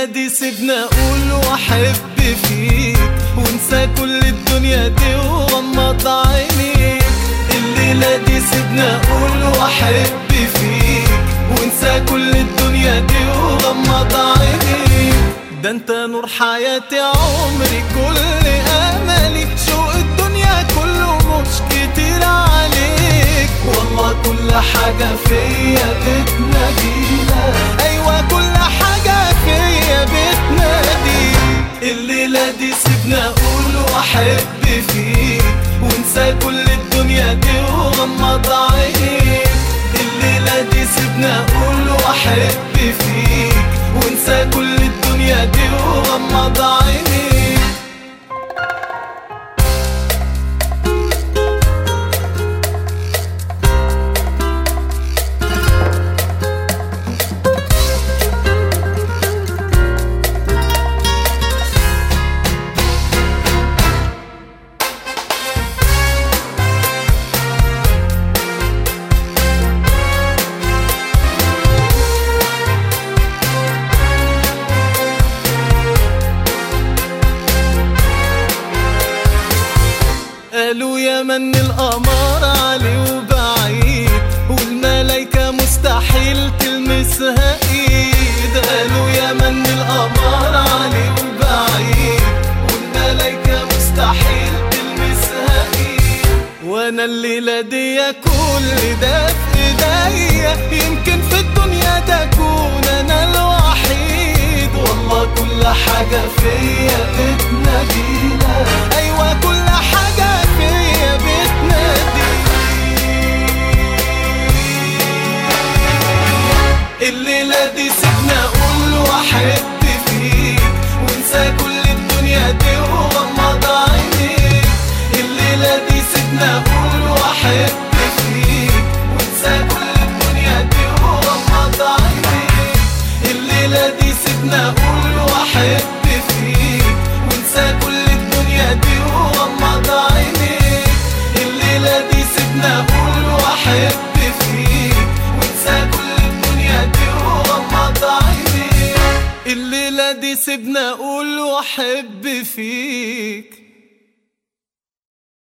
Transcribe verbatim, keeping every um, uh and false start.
الليلة دي سيبنا اقول واحب فيك وانسى كل الدنيا دي وغمض عينيك. الليلة دي سيبنا اقول واحب فيك وانسى كل الدنيا دي وغمض عينيك. ده انت نور حياتي عمري كل املي، شوق الدنيا كله مش كتير عليك. والله كل حاجة فيا بتنادينا، ايوه كل حاجة فيا بتنادي. الليلة دي سيبنا اقول واحب فيك وانسى كل الدنيا دي وغمض عينيك. الليلة دي سيبنا اقول واحب فيك وانسى كل الدنيا دي وغمض عينيك. قالوا يا من القمر علي وبعيد والملايكة مستحيل تلمسها ايد. قالوا يا من القمر علي وبعيد والملايكة مستحيل تلمسها ايد. وانا الليلة دي كل ده في ايديا، يمكن في الدنيا تكون انا الوحيد. والله كل حاجة فيا بتنادينا، ايوه كل حاجة فيا بتنادي. الليلة دي سيبنا اقول واحب فيك وانسى كل الدنيا دي وغمض عينيك. الليلة دي سيبنا اقول واحب فيك وانسى كل الدنيا دي وغمض عينيك. الليلة دي سيبنا اقول واحب فيك وانسى كل الدنيا دي وغمض عينيك. الليلة دي سيبنا اقول واحب فيك وانسى كل الدنيا دي وغمض عينيك. الليلة دي سيبنا اقول واحب فيك